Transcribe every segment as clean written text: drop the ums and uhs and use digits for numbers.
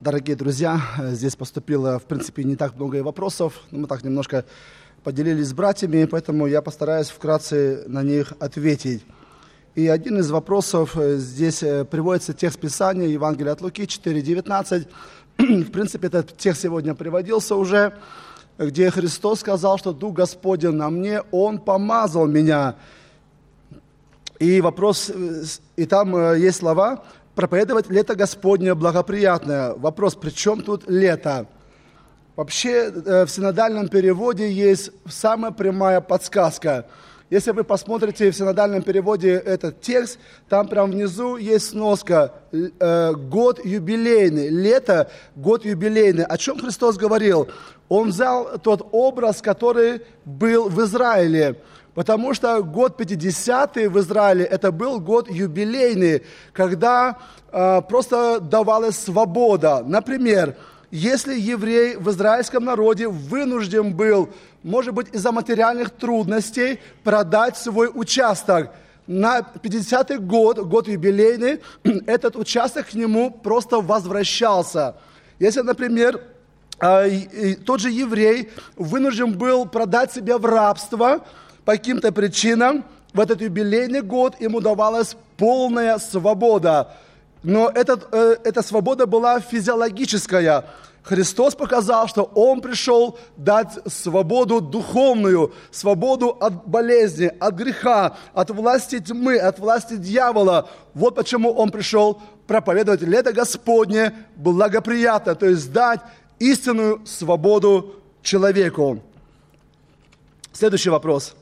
Дорогие друзья, здесь поступило, в принципе, не так много вопросов. Мы так немножко поделились с братьями, поэтому я постараюсь вкратце на них ответить. И один из вопросов, здесь приводится текст Писания, Евангелие от Луки 4:19. В принципе, этот текст сегодня приводился уже, где Христос сказал, что Дух Господень на мне, Он помазал меня. И вопрос, и там есть слова: проповедовать лето Господне благоприятное. Вопрос, при чем тут лето? Вообще в синодальном переводе есть самая прямая подсказка. Если вы посмотрите в синодальном переводе этот текст, там прямо внизу есть сноска «Год юбилейный», «Лето, год юбилейный». О чем Христос говорил? Он взял тот образ, который был в Израиле. Потому что год 50-й в Израиле, это был год юбилейный, когда просто давалась свобода. Например, если еврей в израильском народе вынужден был, может быть, из-за материальных трудностей, продать свой участок, на 50-й год, год юбилейный, этот участок к нему просто возвращался. Если, например, тот же еврей вынужден был продать себя в рабство, по каким-то причинам в этот юбилейный год ему давалась полная свобода. Но эта свобода была физиологическая. Христос показал, что Он пришел дать свободу духовную, свободу от болезни, от греха, от власти тьмы, от власти дьявола. Вот почему Он пришел проповедовать лето Господне благоприятно, то есть дать истинную свободу человеку. Следующий вопрос.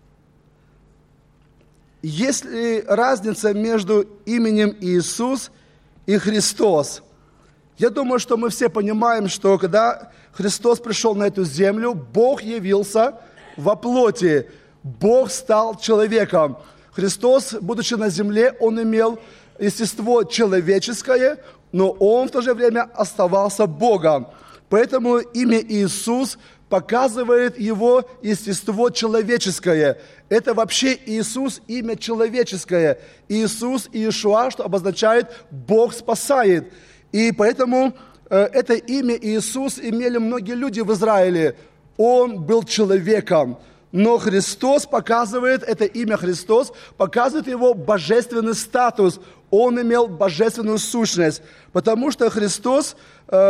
Есть ли разница между именем Иисус и Христос? Я думаю, что мы все понимаем, что когда Христос пришел на эту землю, Бог явился во плоти, Бог стал человеком. Христос, будучи на земле, Он имел естество человеческое, но Он в то же время оставался Богом. Поэтому имя Иисус показывает Его естество человеческое. Это вообще Иисус, имя человеческое. Иисус, Иешуа, что обозначает «Бог спасает». И поэтому это имя Иисус имели многие люди в Израиле. Он был человеком. Но Христос показывает, это имя Христос, показывает Его божественный статус. Он имел божественную сущность. Потому что Христос,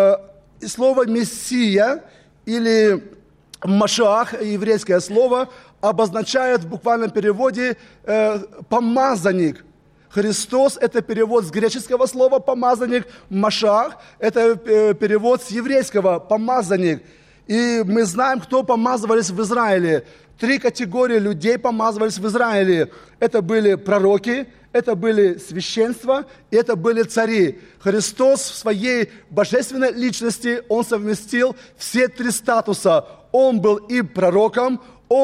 слово «Мессия» или «Машиах», еврейское слово, обозначает в буквальном переводе «помазанник». Христос – это перевод с греческого слова «помазанник», «Машиах» – это перевод с еврейского «помазанник». И мы знаем, кто помазывались в Израиле. 3 категории людей помазывались в Израиле. Это были пророки, это были священства, и это были цари. Христос в своей божественной личности, Он совместил все 3 статуса. Он был и пророком,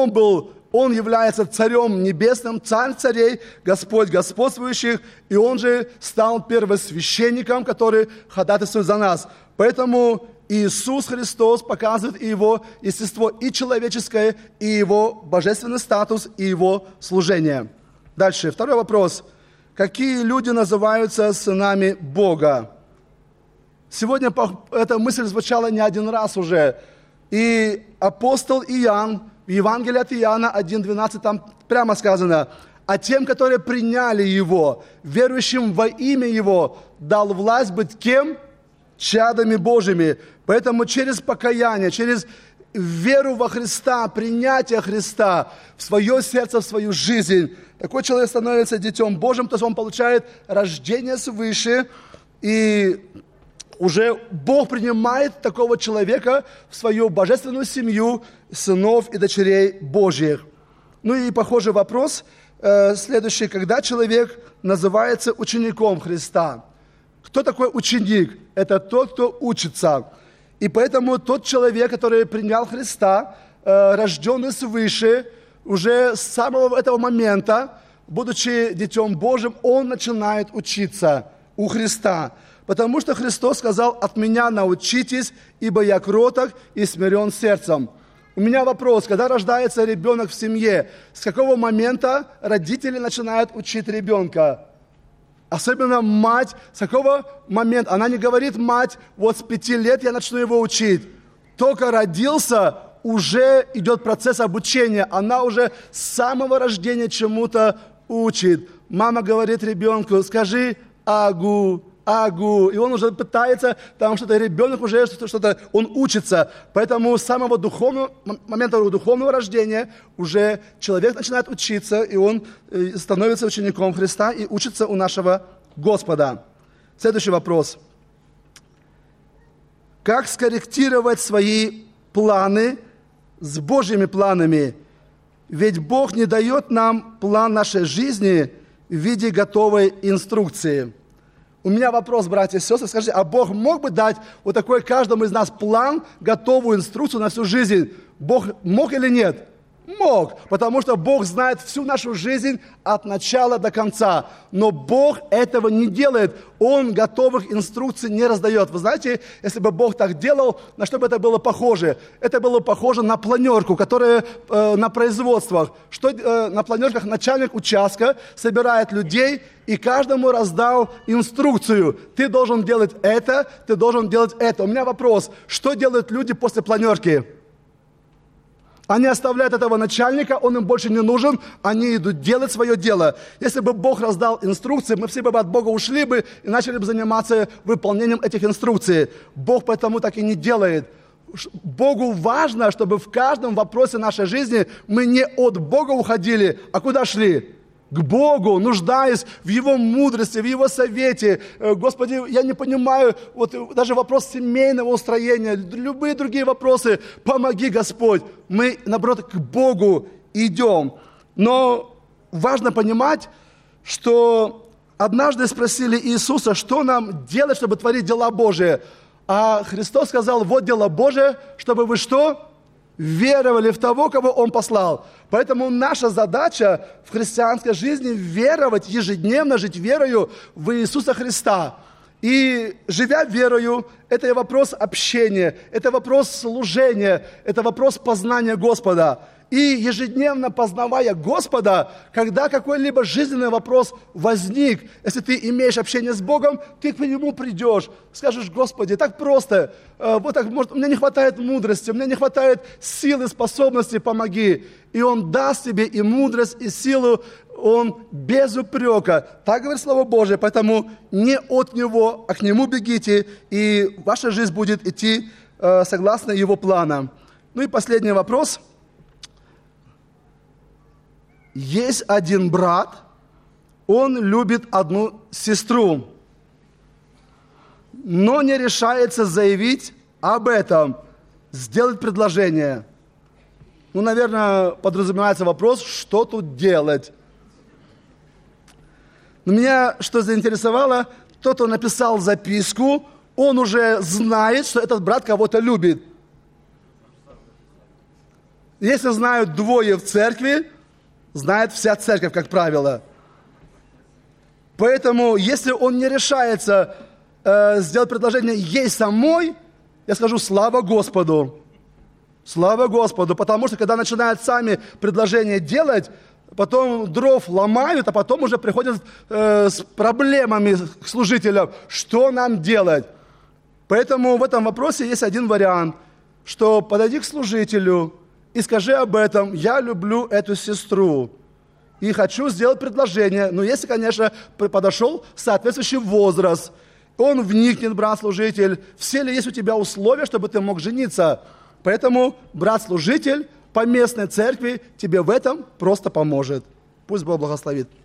Он является царем небесным, царь царей, Господь господствующих, и Он же стал первосвященником, который ходатайствует за нас. Поэтому Иисус Христос показывает и Его естество и человеческое, и Его божественный статус, и Его служение. Дальше, второй вопрос. Какие люди называются сынами Бога? Сегодня эта мысль звучала не один раз уже. И апостол Иоанн, в Евангелии от Иоанна 1:12 там прямо сказано: «А тем, которые приняли Его, верующим во имя Его, дал власть быть кем? Чадами Божьими». Поэтому через покаяние, через веру во Христа, принятие Христа в свое сердце, в свою жизнь, такой человек становится детем Божьим, то есть он получает рождение свыше, и уже Бог принимает такого человека в свою божественную семью сынов и дочерей Божьих. Ну и похожий вопрос следующий. Когда человек называется учеником Христа? Кто такой ученик? Это тот, кто учится. И поэтому тот человек, который принял Христа, рожденный свыше, уже с самого этого момента, будучи детем Божьим, он начинает учиться у Христа. Потому что Христос сказал: «От меня научитесь, ибо я кроток и смирен сердцем». У меня вопрос: когда рождается ребенок в семье, с какого момента родители начинают учить ребенка? Особенно мать, с какого момента? Она не говорит, мать, вот с 5 лет я начну его учить. Только родился, уже идет процесс обучения. Она уже с самого рождения чему-то учит. Мама говорит ребенку, скажи агу, агу. И он уже пытается, там что-то, ребенок уже что-то, он учится. Поэтому с самого момента духовного рождения уже человек начинает учиться, и он становится учеником Христа и учится у нашего Господа. Следующий вопрос. Как скорректировать свои планы с Божьими планами? Ведь Бог не дает нам план нашей жизни в виде готовой инструкции. У меня вопрос, братья и сестры, скажите, а Бог мог бы дать вот такой каждому из нас план, готовую инструкцию на всю жизнь? Бог мог или нет? Мог, потому что Бог знает всю нашу жизнь от начала до конца. Но Бог этого не делает. Он готовых инструкций не раздает. Вы знаете, если бы Бог так делал, на что бы это было похоже? Это было похоже на планерку, которая на производствах. На планерках начальник участка собирает людей и каждому раздал инструкцию. Ты должен делать это, ты должен делать это. У меня вопрос, что делают люди после планерки? Они оставляют этого начальника, он им больше не нужен, они идут делать свое дело. Если бы Бог раздал инструкции, мы все бы от Бога ушли бы и начали бы заниматься выполнением этих инструкций. Бог поэтому так и не делает. Богу важно, чтобы в каждом вопросе нашей жизни мы не от Бога уходили, а куда шли? К Богу, нуждаясь в Его мудрости, в Его совете. Господи, я не понимаю, вот даже вопрос семейного устроения, любые другие вопросы, помоги, Господь. Мы, наоборот, к Богу идем. Но важно понимать, что однажды спросили Иисуса, что нам делать, чтобы творить дела Божии. А Христос сказал, вот дело Божие, чтобы вы что? Веровали в того, кого Он послал. Поэтому наша задача в христианской жизни веровать, ежедневно жить верою в Иисуса Христа. И живя верою, это вопрос общения, это вопрос служения, это вопрос познания Господа. И ежедневно познавая Господа, когда какой-либо жизненный вопрос возник, если ты имеешь общение с Богом, ты к Нему придешь, скажешь, Господи, так просто, вот так, может, у меня не хватает мудрости, у меня не хватает силы, способностей, помоги. И Он даст тебе и мудрость, и силу, Он без упрека. Так говорит Слово Божие, поэтому не от Него, а к Нему бегите, и ваша жизнь будет идти согласно Его планам. Ну и последний вопрос. Есть один брат, он любит одну сестру, но не решается заявить об этом, сделать предложение. Ну, наверное, подразумевается вопрос, что тут делать. Но меня что заинтересовало, тот, кто написал записку, он уже знает, что этот брат кого-то любит. Если знают двое в церкви, знает вся церковь, как правило. Поэтому, если он не решается сделать предложение ей самой, я скажу, слава Господу. Слава Господу, потому что, когда начинают сами предложение делать, потом дров ломают, а потом уже приходят с проблемами к служителям, что нам делать. Поэтому в этом вопросе есть один вариант, что подойди к служителю и скажи об этом, я люблю эту сестру и хочу сделать предложение. Но если, конечно, подошел соответствующий возраст, он вникнет, брат-служитель, все ли есть у тебя условия, чтобы ты мог жениться. Поэтому брат-служитель по местной церкви тебе в этом просто поможет. Пусть Бог благословит.